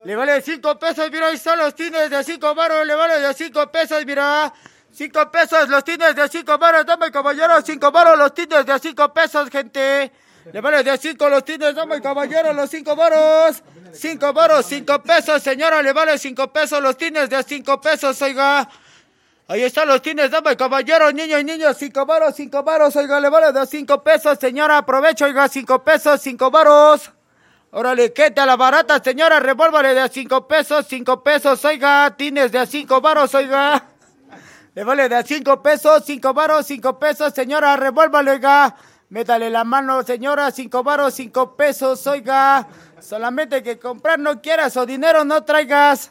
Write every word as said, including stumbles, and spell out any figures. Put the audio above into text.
Le vale cinco pesos, mira, ahí están los tines de cinco varos, le vale de cinco pesos, mira. Cinco pesos, los tines de cinco varos, dame caballero, cinco varos, los tines de cinco pesos, gente. Le vale de cinco los tines, dame caballero, los cinco varos. Cinco varos, cinco pesos, señora, le vale cinco pesos, los tines de cinco pesos, oiga. Ahí están los tines, dame caballero, niños y niños, cinco varos, cinco varos, oiga, le vale de cinco pesos, señora, aprovecho, oiga, cinco pesos, cinco varos. Órale, ¿qué tal la barata, señora? Revólvale de a cinco pesos, cinco pesos, oiga. Tines de a cinco varos, oiga. Le vale de a cinco pesos, cinco varos, cinco pesos, señora. Revólvale, oiga. Métale la mano, señora. Cinco varos, cinco pesos, oiga. Solamente que comprar no quieras o dinero no traigas.